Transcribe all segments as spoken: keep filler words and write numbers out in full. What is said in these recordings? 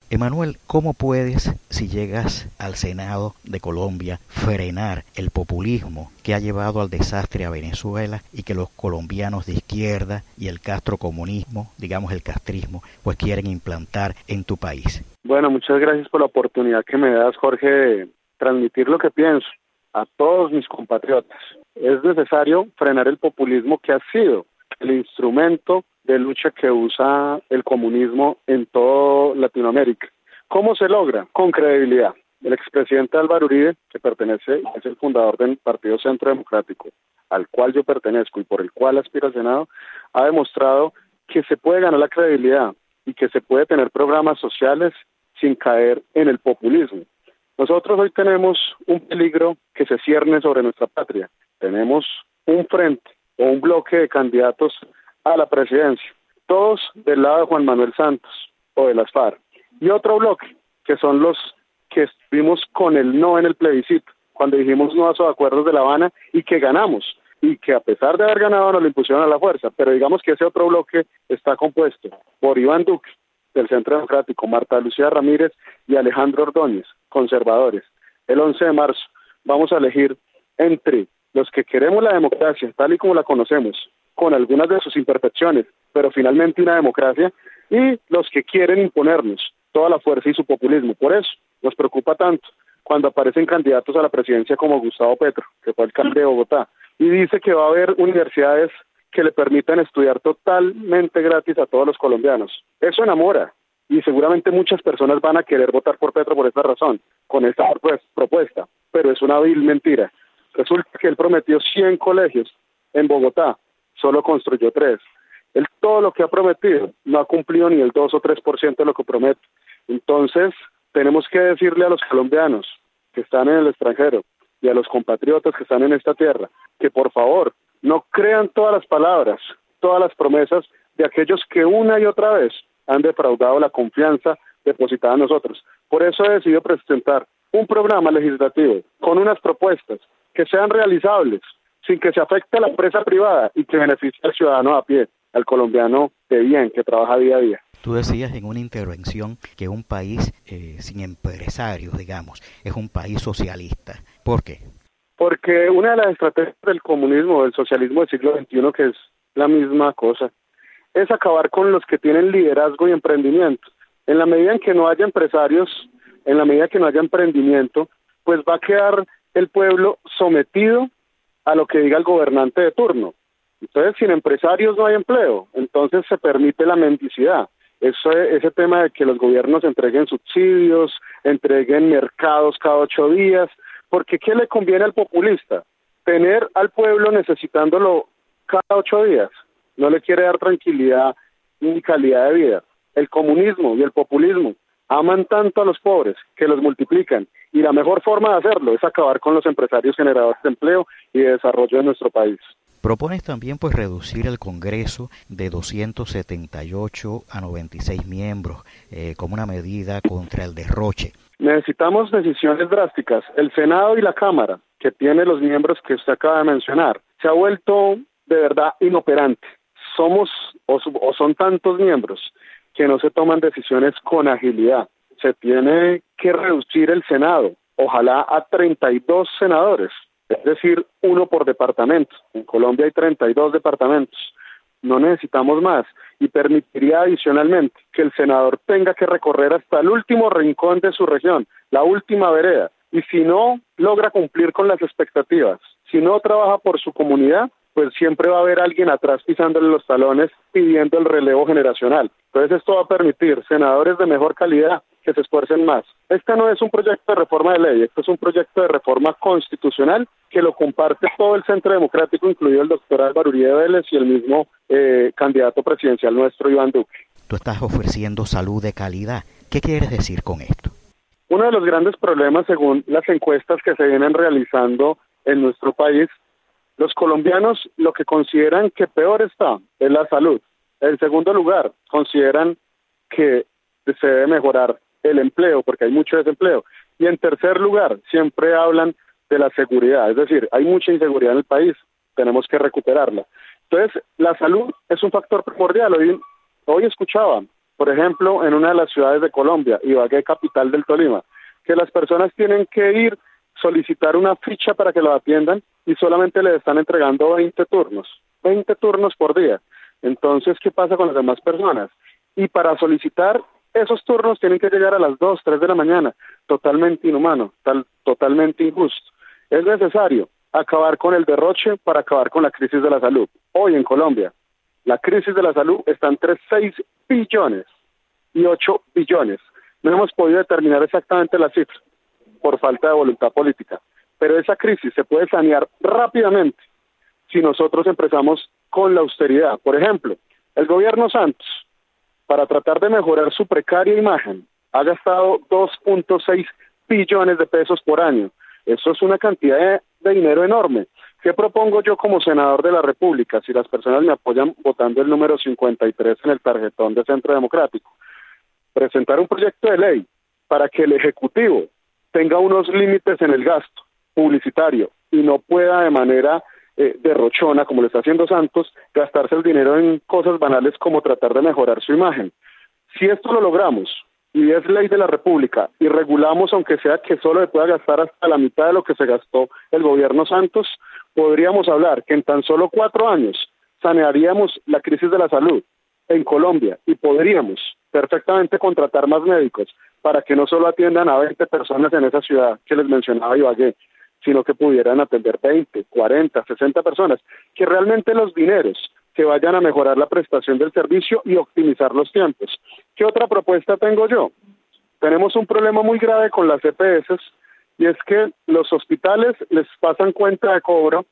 Emanuel, ¿cómo puedes, si llegas al Senado de Colombia, frenar el populismo que ha llevado al desastre a Venezuela y que los colombianos de izquierda y el castrocomunismo, digamos el castrismo, pues quieren implantar en tu país? Bueno, muchas gracias por la oportunidad que me das, Jorge, de transmitir lo que pienso a todos mis compatriotas. Es necesario frenar el populismo que ha sido el instrumento de lucha que usa el comunismo en toda Latinoamérica. ¿Cómo se logra? Con credibilidad. El expresidente Álvaro Uribe, que pertenece, es el fundador del Partido Centro Democrático, al cual yo pertenezco y por el cual aspiro al Senado, ha demostrado que se puede ganar la credibilidad y que se puede tener programas sociales sin caer en el populismo. Nosotros hoy tenemos un peligro que se cierne sobre nuestra patria. Tenemos un frente o un bloque de candidatos a la presidencia, todos del lado de Juan Manuel Santos o de las FARC, y otro bloque que son los que estuvimos con el no en el plebiscito, cuando dijimos no a esos acuerdos de La Habana y que ganamos, y que a pesar de haber ganado nos lo impusieron a la fuerza, pero digamos que ese otro bloque está compuesto por Iván Duque, del Centro Democrático, Marta Lucía Ramírez y Alejandro Ordóñez, conservadores. El once de marzo vamos a elegir entre los que queremos la democracia tal y como la conocemos, con algunas de sus imperfecciones, pero finalmente una democracia, y los que quieren imponernos toda la fuerza y su populismo. Por eso nos preocupa tanto cuando aparecen candidatos a la presidencia como Gustavo Petro, que fue alcalde de Bogotá, y dice que va a haber universidades que le permitan estudiar totalmente gratis a todos los colombianos. Eso enamora, y seguramente muchas personas van a querer votar por Petro por esta razón, con esta propuesta, pero es una vil mentira. Resulta que él prometió cien colegios en Bogotá, solo construyó tres. Él todo lo que ha prometido no ha cumplido ni el dos o tres por ciento de lo que promete. Entonces, tenemos que decirle a los colombianos que están en el extranjero y a los compatriotas que están en esta tierra, que por favor no crean todas las palabras, todas las promesas de aquellos que una y otra vez han defraudado la confianza depositada en nosotros. Por eso he decidido presentar un programa legislativo con unas propuestas que sean realizables, sin que se afecte a la empresa privada y que beneficie al ciudadano a pie, al colombiano de bien, que trabaja día a día. Tú decías en una intervención que un país eh, sin empresarios, digamos, es un país socialista. ¿Por qué? Porque una de las estrategias del comunismo, del socialismo del siglo veintiuno, que es la misma cosa, es acabar con los que tienen liderazgo y emprendimiento. En la medida en que no haya empresarios, en la medida que no haya emprendimiento, pues va a quedar el pueblo sometido a lo que diga el gobernante de turno. Entonces, sin empresarios no hay empleo, entonces se permite la mendicidad. Eso, ese tema de que los gobiernos entreguen subsidios, entreguen mercados cada ocho días, porque ¿qué le conviene al populista? Tener al pueblo necesitándolo cada ocho días. No le quiere dar tranquilidad ni calidad de vida. El comunismo y el populismo aman tanto a los pobres que los multiplican, y la mejor forma de hacerlo es acabar con los empresarios generadores de empleo y de desarrollo de nuestro país. Propones también pues reducir el Congreso de doscientos setenta y ocho a noventa y seis miembros eh, como una medida contra el derroche. Necesitamos decisiones drásticas. El Senado y la Cámara, que tiene los miembros que usted acaba de mencionar, se ha vuelto de verdad inoperante. Somos o, o son tantos miembros que no se toman decisiones con agilidad. Se tiene que reducir el Senado, ojalá a treinta y dos senadores. Es decir, uno por departamento. En Colombia hay treinta y dos departamentos. No necesitamos más. Y permitiría adicionalmente que el senador tenga que recorrer hasta el último rincón de su región, la última vereda. Y si no logra cumplir con las expectativas, si no trabaja por su comunidad, pues siempre va a haber alguien atrás pisándole los talones pidiendo el relevo generacional. Entonces esto va a permitir senadores de mejor calidad que se esfuercen más. Este no es un proyecto de reforma de ley, esto es un proyecto de reforma constitucional que lo comparte todo el Centro Democrático, incluido el doctor Álvaro Uribe Vélez y el mismo eh, candidato presidencial nuestro, Iván Duque. Tú estás ofreciendo salud de calidad. ¿Qué quieres decir con esto? Uno de los grandes problemas, según las encuestas que se vienen realizando en nuestro país, los colombianos lo que consideran que peor está es la salud. En segundo lugar, consideran que se debe mejorar el empleo, porque hay mucho desempleo. Y en tercer lugar, siempre hablan de la seguridad, es decir, hay mucha inseguridad en el país, tenemos que recuperarla. Entonces, la salud es un factor primordial. Hoy, hoy escuchaba por ejemplo, en una de las ciudades de Colombia, Ibagué, capital del Tolima, que las personas tienen que ir, solicitar una ficha para que lo atiendan y solamente le están entregando veinte turnos, veinte turnos por día. Entonces, ¿qué pasa con las demás personas? Y para solicitar esos turnos tienen que llegar a las dos, tres de la mañana, totalmente inhumano, tal, totalmente injusto. Es necesario acabar con el derroche para acabar con la crisis de la salud. Hoy en Colombia, la crisis de la salud está entre seis billones y ocho billones. No hemos podido determinar exactamente la cifra por falta de voluntad política, pero esa crisis se puede sanear rápidamente si nosotros empezamos con la austeridad. Por ejemplo, el gobierno Santos, para tratar de mejorar su precaria imagen, ha gastado dos punto seis billones de pesos por año. Eso es una cantidad de, de dinero enorme. ¿Qué propongo yo como senador de la República? Si las personas me apoyan votando el número cincuenta y tres en el tarjetón de Centro Democrático, presentar un proyecto de ley para que el Ejecutivo tenga unos límites en el gasto publicitario y no pueda de manera eh, derrochona, como lo está haciendo Santos, gastarse el dinero en cosas banales como tratar de mejorar su imagen. Si esto lo logramos y es ley de la República y regulamos, aunque sea que solo se pueda gastar hasta la mitad de lo que se gastó el gobierno Santos, podríamos hablar que en tan solo cuatro años sanearíamos la crisis de la salud en Colombia y podríamos perfectamente contratar más médicos para que no solo atiendan a veinte personas en esa ciudad que les mencionaba Ibagué, sino que pudieran atender veinte, cuarenta, sesenta personas, que realmente los dineros que vayan a mejorar la prestación del servicio y optimizar los tiempos. ¿Qué otra propuesta tengo yo? Tenemos un problema muy grave con las E P S y es que los hospitales les pasan cuenta de cobro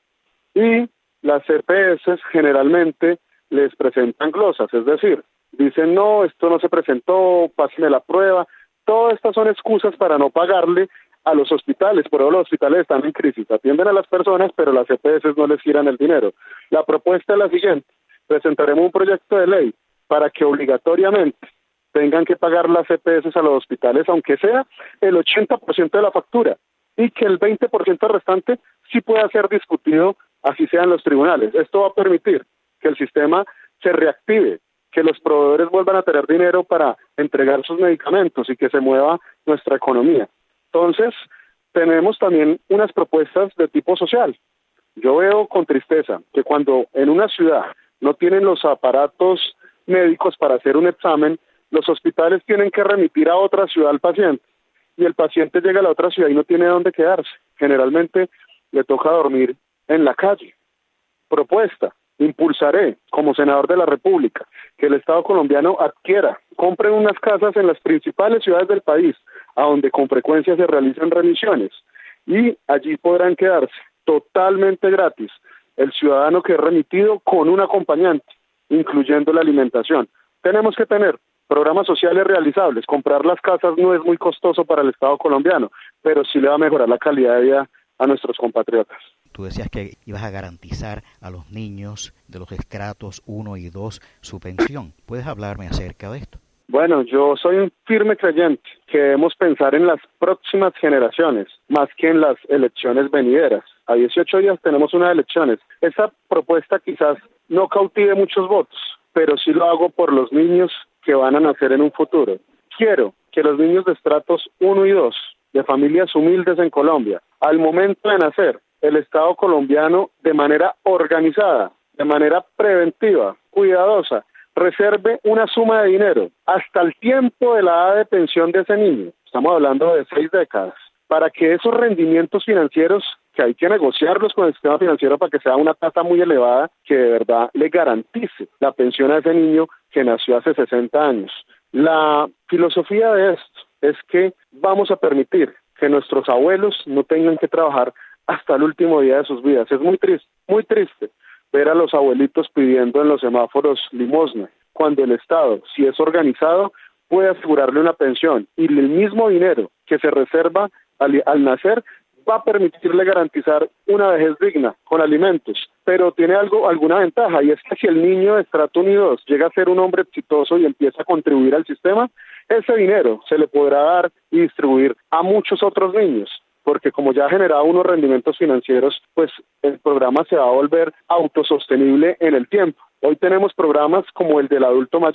y las E P S generalmente les presentan glosas, es decir, dicen no, esto no se presentó, pásenme la prueba. Todas estas son excusas para no pagarle a los hospitales, por eso los hospitales están en crisis, atienden a las personas, pero las E P S no les giran el dinero. La propuesta es la siguiente: presentaremos un proyecto de ley para que obligatoriamente tengan que pagar las E P S a los hospitales, aunque sea el ochenta por ciento de la factura, y que el veinte por ciento restante sí pueda ser discutido, así sea en los tribunales. Esto va a permitir que el sistema se reactive, que los proveedores vuelvan a tener dinero para entregar sus medicamentos y que se mueva nuestra economía. Entonces, tenemos también unas propuestas de tipo social. Yo veo con tristeza que cuando en una ciudad no tienen los aparatos médicos para hacer un examen, los hospitales tienen que remitir a otra ciudad al paciente y el paciente llega a la otra ciudad y no tiene dónde quedarse. Generalmente le toca dormir en la calle. Propuesta: impulsaré como senador de la República que el Estado colombiano adquiera, compre unas casas en las principales ciudades del país, a donde con frecuencia se realizan remisiones, y allí podrán quedarse totalmente gratis el ciudadano que es remitido con un acompañante, incluyendo la alimentación. Tenemos que tener programas sociales realizables. Comprar las casas no es muy costoso para el Estado colombiano, pero sí le va a mejorar la calidad de vida a nuestros compatriotas. Tú decías que ibas a garantizar a los niños de los estratos uno y dos su pensión. ¿Puedes hablarme acerca de esto? Bueno, yo soy un firme creyente que debemos pensar en las próximas generaciones, más que en las elecciones venideras. A dieciocho días tenemos unas elecciones. Esa propuesta quizás no cautive muchos votos, pero sí lo hago por los niños que van a nacer en un futuro. Quiero que los niños de estratos uno y dos, de familias humildes en Colombia, al momento de nacer, el Estado colombiano, de manera organizada, de manera preventiva, cuidadosa, reserve una suma de dinero hasta el tiempo de la edad de pensión de ese niño, estamos hablando de seis décadas, para que esos rendimientos financieros, que hay que negociarlos con el sistema financiero para que sea una tasa muy elevada, que de verdad le garantice la pensión a ese niño que nació hace sesenta años. La filosofía de esto es que vamos a permitir que nuestros abuelos no tengan que trabajar hasta el último día de sus vidas. Es muy triste, muy triste ver a los abuelitos pidiendo en los semáforos limosna, cuando el Estado, si es organizado, puede asegurarle una pensión y el mismo dinero que se reserva al, al nacer va a permitirle garantizar una vejez digna con alimentos, pero tiene algo, alguna ventaja, y es que si el niño de estrato uno y dos llega a ser un hombre exitoso y empieza a contribuir al sistema, ese dinero se le podrá dar y distribuir a muchos otros niños, porque como ya ha generado unos rendimientos financieros, pues el programa se va a volver autosostenible en el tiempo. Hoy tenemos programas como el del adulto mayor,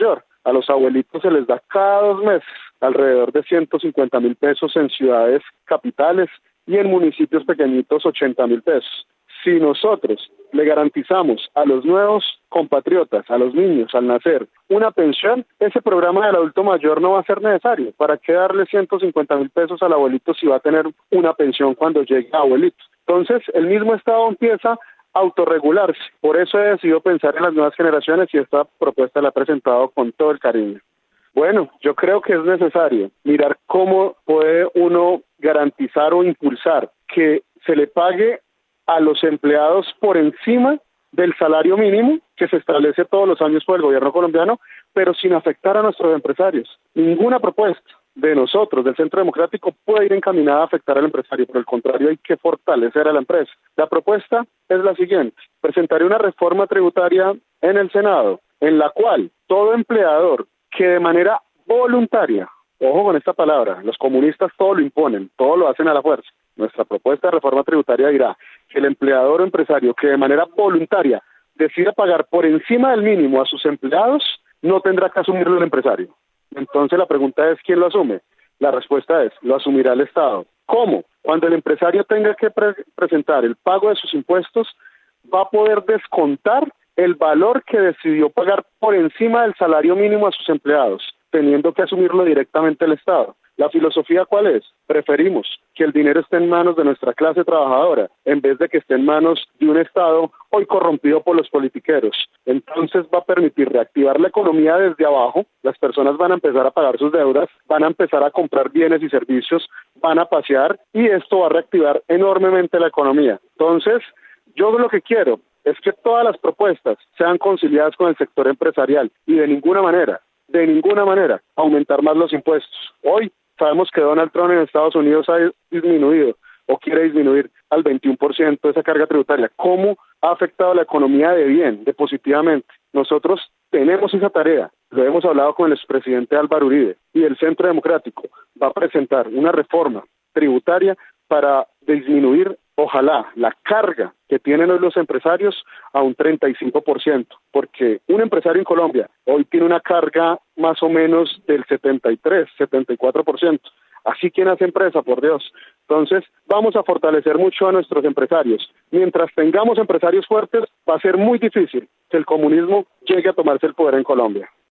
A los abuelitos se les da cada dos meses alrededor de ciento cincuenta mil pesos en ciudades capitales y en municipios pequeñitos ochenta mil pesos. Si nosotros le garantizamos a los nuevos compatriotas, a los niños al nacer, una pensión, ese programa del adulto mayor no va a ser necesario. ¿Para qué darle ciento cincuenta mil pesos al abuelito si va a tener una pensión cuando llegue a abuelito? Entonces, el mismo Estado empieza a autorregularse. Por eso he decidido pensar en las nuevas generaciones y esta propuesta la he presentado con todo el cariño. Bueno, yo creo que es necesario mirar cómo puede uno garantizar o impulsar que se le pague a los empleados por encima del salario mínimo que se establece todos los años por el gobierno colombiano, pero sin afectar a nuestros empresarios. Ninguna propuesta de nosotros, del Centro Democrático, puede ir encaminada a afectar al empresario. Por el contrario, hay que fortalecer a la empresa. La propuesta es la siguiente: presentaré una reforma tributaria en el Senado, en la cual todo empleador que de manera voluntaria, ojo con esta palabra, los comunistas todo lo imponen, todo lo hacen a la fuerza. Nuestra propuesta de reforma tributaria dirá que el empleador o empresario que de manera voluntaria decida pagar por encima del mínimo a sus empleados, no tendrá que asumirlo el empresario. Entonces la pregunta es, ¿quién lo asume? La respuesta es, lo asumirá el Estado. ¿Cómo? Cuando el empresario tenga que pre- presentar el pago de sus impuestos, va a poder descontar el valor que decidió pagar por encima del salario mínimo a sus empleados, teniendo que asumirlo directamente el Estado. ¿La filosofía cuál es? Preferimos que el dinero esté en manos de nuestra clase trabajadora, en vez de que esté en manos de un Estado hoy corrompido por los politiqueros. Entonces va a permitir reactivar la economía desde abajo, las personas van a empezar a pagar sus deudas, van a empezar a comprar bienes y servicios, van a pasear y esto va a reactivar enormemente la economía. Entonces, yo lo que quiero es que todas las propuestas sean conciliadas con el sector empresarial y de ninguna manera, de ninguna manera, aumentar más los impuestos. Hoy sabemos que Donald Trump en Estados Unidos ha disminuido o quiere disminuir al veintiuno por ciento esa carga tributaria. ¿Cómo ha afectado la economía de bien, de positivamente? Nosotros tenemos esa tarea. Lo hemos hablado con el expresidente Álvaro Uribe y el Centro Democrático va a presentar una reforma tributaria para disminuir, ojalá, la carga que tienen hoy los empresarios a un treinta y cinco por ciento, porque un empresario en Colombia hoy tiene una carga más o menos del setenta y tres, setenta y cuatro por ciento. Así quien hace empresa, por Dios. Entonces, vamos a fortalecer mucho a nuestros empresarios. Mientras tengamos empresarios fuertes, va a ser muy difícil que el comunismo llegue a tomarse el poder en Colombia.